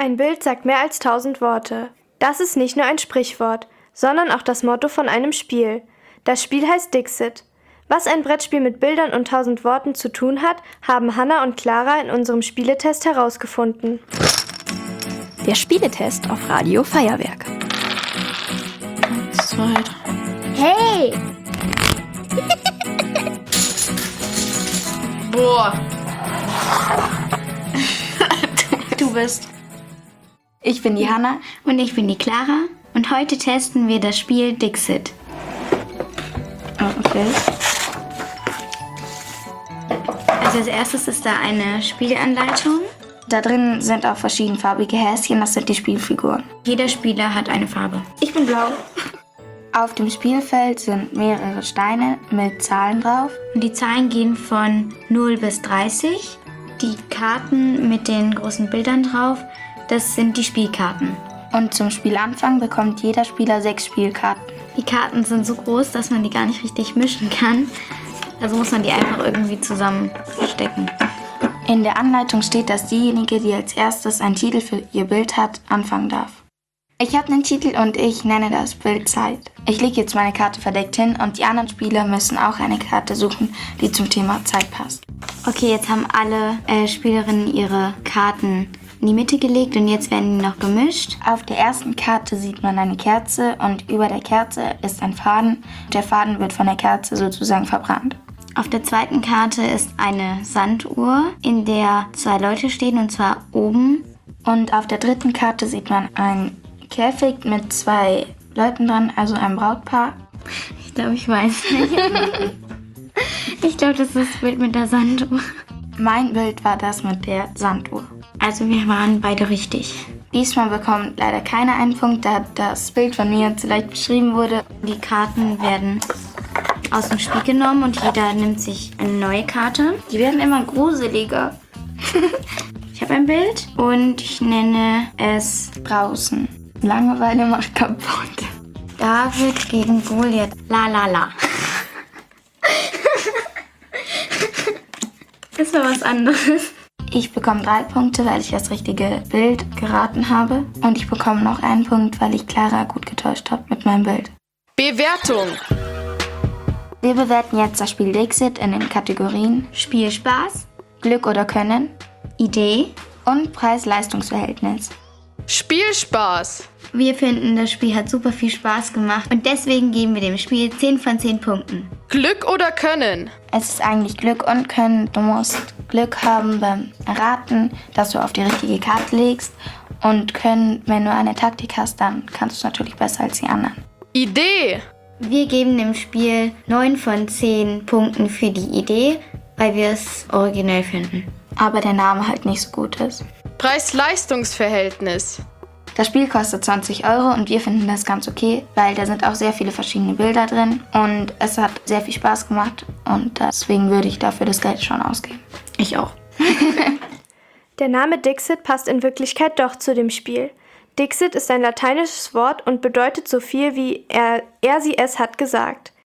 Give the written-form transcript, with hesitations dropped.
Ein Bild sagt mehr als 1000 Worte. Das ist nicht nur ein Sprichwort, sondern auch das Motto von einem Spiel. Das Spiel heißt Dixit. Was ein Brettspiel mit Bildern und 1000 Worten zu tun hat, haben Hannah und Clara in unserem Spieletest herausgefunden. Der Spieletest auf Radio Feuerwerk. 1, 2, 3. Hey! Boah. Du bist. Ich bin die Hannah. Und ich bin die Clara. Und heute testen wir das Spiel Dixit. Oh, okay. Also als erstes ist da eine Spielanleitung. Da drin sind auch verschiedenfarbige Häschen, das sind die Spielfiguren. Jeder Spieler hat eine Farbe. Ich bin blau. Auf dem Spielfeld sind mehrere Steine mit Zahlen drauf. Und die Zahlen gehen von 0 bis 30. Die Karten mit den großen Bildern drauf, das sind die Spielkarten. Und zum Spielanfang bekommt jeder Spieler 6 Spielkarten. Die Karten sind so groß, dass man die gar nicht richtig mischen kann. Also muss man die einfach irgendwie zusammenstecken. In der Anleitung steht, dass diejenige, die als erstes einen Titel für ihr Bild hat, anfangen darf. Ich habe einen Titel und ich nenne das Bild Zeit. Ich lege jetzt meine Karte verdeckt hin und die anderen Spieler müssen auch eine Karte suchen, die zum Thema Zeit passt. Okay, jetzt haben alle Spielerinnen ihre Karten in die Mitte gelegt und jetzt werden die noch gemischt. Auf der ersten Karte sieht man eine Kerze und über der Kerze ist ein Faden. Der Faden wird von der Kerze sozusagen verbrannt. Auf der zweiten Karte ist eine Sanduhr, in der 2 Leute stehen, und zwar oben. Und auf der dritten Karte sieht man einen Käfig mit 2 Leuten dran, also ein Brautpaar. Ich glaube, ich weiß nicht. Ich glaube, das ist das Bild mit der Sanduhr. Mein Bild war das mit der Sanduhr. Also wir waren beide richtig. Diesmal bekommt leider keiner einen Punkt, da das Bild von mir zu leicht beschrieben wurde. Die Karten werden aus dem Spiel genommen und jeder nimmt sich eine neue Karte. Die werden immer gruseliger. Ich habe ein Bild und ich nenne es Draußen. Langeweile macht kaputt. David gegen Goliath. La la la. Das war was anderes. Ich bekomme 3 Punkte, weil ich das richtige Bild geraten habe. Und ich bekomme noch einen Punkt, weil ich Clara gut getäuscht habe mit meinem Bild. Bewertung. Wir bewerten jetzt das Spiel Dixit in den Kategorien Spielspaß, Glück oder Können, Idee und Preis-Leistungs-Verhältnis. Spielspaß. Wir finden, das Spiel hat super viel Spaß gemacht und deswegen geben wir dem Spiel 10 von 10 Punkten. Glück oder Können. Es ist eigentlich Glück und Können. Du musst Glück haben beim Erraten, dass du auf die richtige Karte legst. Und Können, wenn du eine Taktik hast, dann kannst du es natürlich besser als die anderen. Idee. Wir geben dem Spiel 9 von 10 Punkten für die Idee, weil wir es originell finden. Aber der Name halt nicht so gut ist. Preis-Leistungs-Verhältnis. Das Spiel kostet 20 € und wir finden das ganz okay, weil da sind auch sehr viele verschiedene Bilder drin und es hat sehr viel Spaß gemacht und deswegen würde ich dafür das Geld schon ausgeben. Ich auch. Der Name Dixit passt in Wirklichkeit doch zu dem Spiel. Dixit ist ein lateinisches Wort und bedeutet so viel wie er sie es hat gesagt.